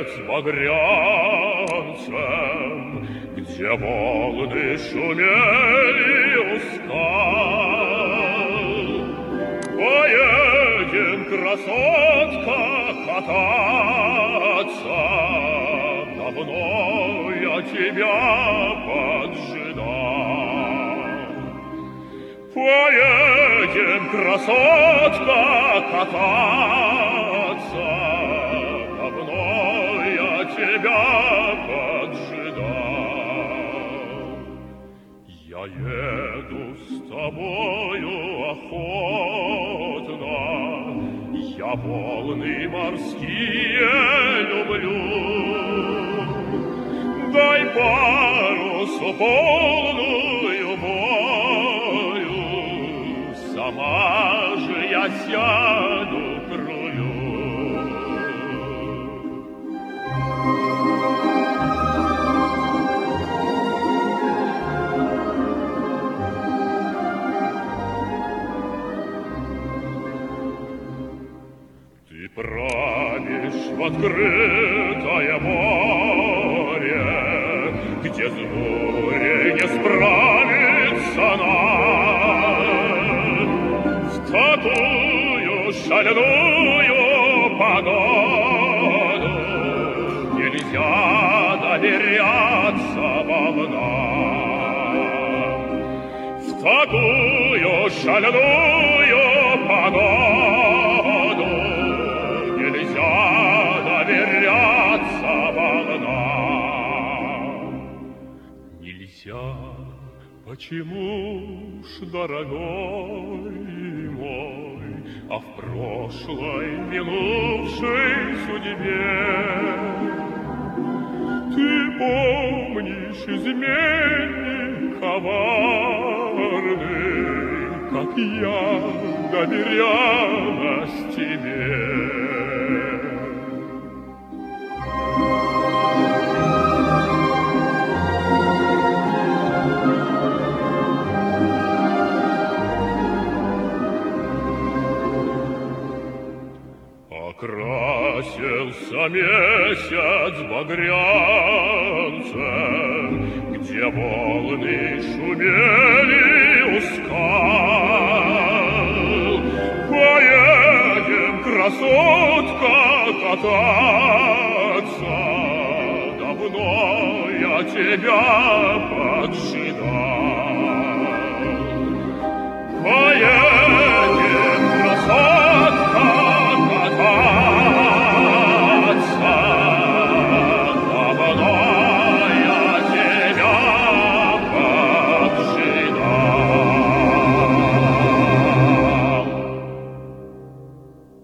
с багрянцем, где волны шумели у скал. Поедем, красотка, кататься, давно я тебя поджидал. Поедем, красотка, кататься, давно я тебя поджидал. Я еду с тобою охотно, я волны морские люблю. Дай парусу полную бою, сама же я сяду к рулю. Ты правишь в открытое море, где с бурей не справится нам. В такую шальную погоду нельзя доверяться волнам. В такую шальную погоду нельзя доверяться волнам. Нельзя, почему ж, дорогой мой, а в прошлой минувшей судьбе ты помнишь изменник коварный, как я доверялась тебе. Окрасился месяц багрянцем, где волны шумели у скал. Поедем, красотка, кататься, давно я тебя поджидал.